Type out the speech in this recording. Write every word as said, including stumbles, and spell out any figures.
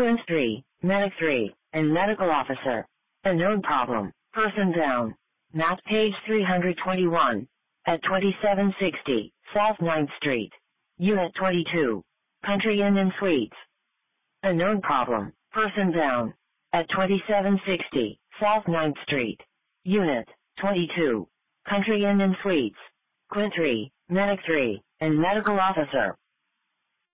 Quint three, Medic three, and Medical Officer. Unknown problem. Person down. Map page three hundred twenty-one. At twenty-seven sixty, South ninth Street. Unit twenty-two. Country Inn and Suites. Unknown problem. Person down. At twenty-seven sixty, South ninth Street. Unit twenty-two. Country Inn and Suites. Quint three, Medic three, and Medical Officer.